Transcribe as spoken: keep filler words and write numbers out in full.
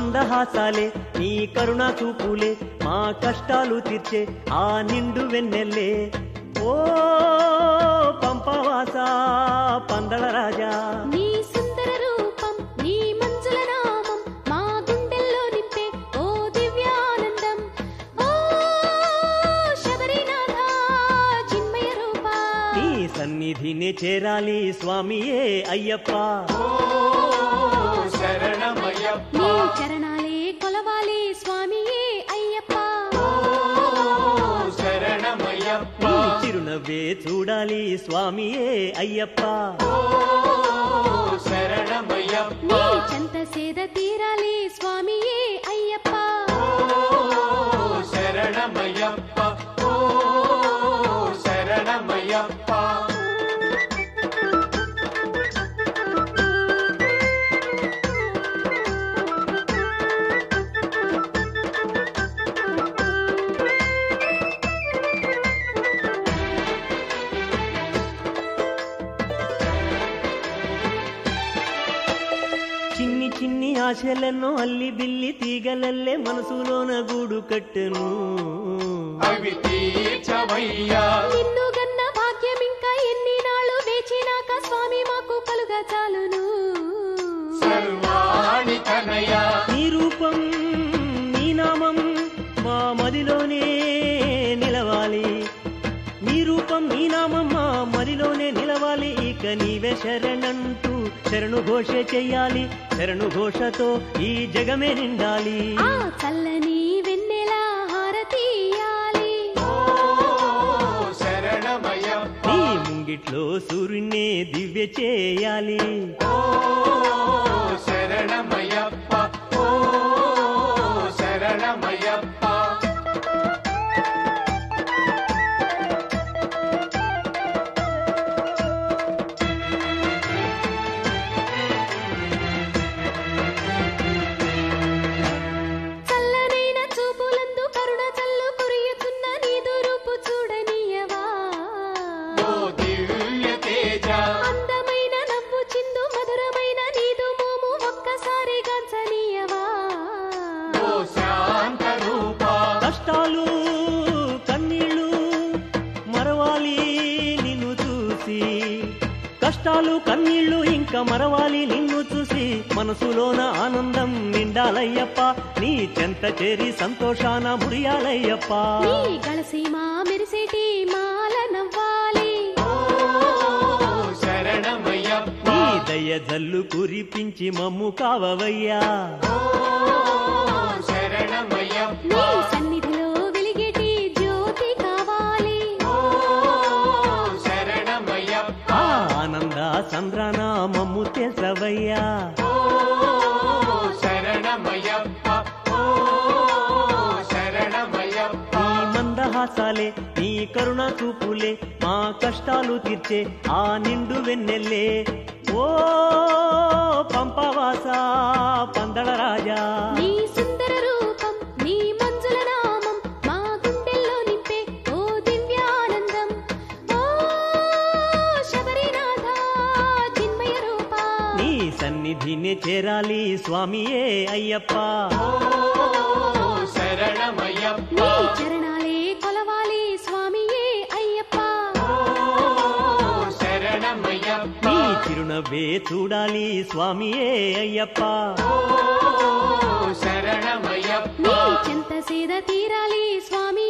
మందహాసాలే నీ కరుణా చూపులే మా కష్టాలు తీర్చే ఆ నిండు వెన్నెల్లే ఓ పంపవాస పందల రాజా నీ సుందర రూపం నీ మంజుల నామం మా గుండెల్లో నింపే ఓ దివ్యానందం ఓ శబరినాథ చిన్మయ రూపా నీ సన్నిధినే చేరాలి స్వామియే అయ్యప్ప నీ చరణాలే కొలవాలి స్వామియే అయ్యప్ప నీ చిరునవ్వే చూడాలి స్వామియే అయ్యప్ప నీ చెంత సేద తీరాలి స్వామియే అయ్యప్ప శరణమయ్యప్ప ఓ శరణమయ్యప్ప చిన్ని చిన్ని ఆశలెన్నో అల్లి బిల్లి తీగలల్లే మనసులోన గూడు కట్టెను అవి తీర్చవయ్యా నిన్ను గన్న భాగ్యం ఇంకా ఎన్ని నాళ్ళు వేచినాక స్వామి మాకు కలుగా చాలును సర్వాణి తనయా నీ రూపం నీ నామం మా మదిలోనే నిలవాలి నీ రూపం నీ నామం మా మదిలోనే నిలవాలి ఇక నీవే శరణంటూ శరణు ఘోష చెయ్యాలి శరణు ఘోషతో ఈ జగమే నిండాలి ఆ చల్లని వెన్నెల హారతీయాలి శరణమయ్యప్ప నీ ముంగిట్లో సూర్యున్నే దివ్య చేయాలి శరణమయ్యప్ప ఓ శరణమయ్యప్ప చల్లనైన చూపులందు కరుణ చల్లు కురియుచున్న నీదు రూపు చూడనీయవా ఓ దివ్య తేజ అందమైన నవ్వు చిందు మధురమైన నీదు మోము ఒక్కసారి గంచనీయవా ఓ శాంత రూప కష్టాలు కన్నీళ్ళు మరవాలి నిన్ను చూసి కష్టాలు కన్నీళ్ళు ఇంకా మరవాలి నిన్ను చూసి మనసులోన ఆనందం నిండాలయ్యప్ప నీ చెంత చేరి సంతోషాన మురియాలయ్యప్ప నీ గలసీమా మెరిసేటి మాల నవ్వాలి శరణమయ్యప్ప నీ దయ జల్లు కురిపించి మమ్ము కావవయ్యా శరణమయ్యప్ప నీ సన్నిధిలో వెలిగేటి జ్యోతి కావాలి శరణమయ్యప్ప ఆ ఆనంద సంద్రాన మమ్ము తెసవయ్యా శరణమయ్యప్ప ఓ శరణమయ్యప్ప నీ మందహాసాలే నీ కరుణ చూపులే మా కష్టాలు తీర్చే ఆ నిండు వెన్నెల్లే ఓ పంపవాస పందల రాజా నీ సుందర రూపం నీ మంజుల నామం మా గుండెల్లో నింపే ఓ దివ్యానందం ఓ శబరినాథ చిన్మయ రూపా నీ సన్నిధిని చేరాలి స్వామియే అయ్యప్ప శరణమయ్యప్ప నీ చరణాలే కొలవాలి స్వామియే అయ్యప్ప శరణమయ్యప్ప నీ చిరునవ్వే చూడాలి స్వామియే అయ్యప్ప శరణమయ్యప్ప నీ చెంత సేద తీరాలి స్వామి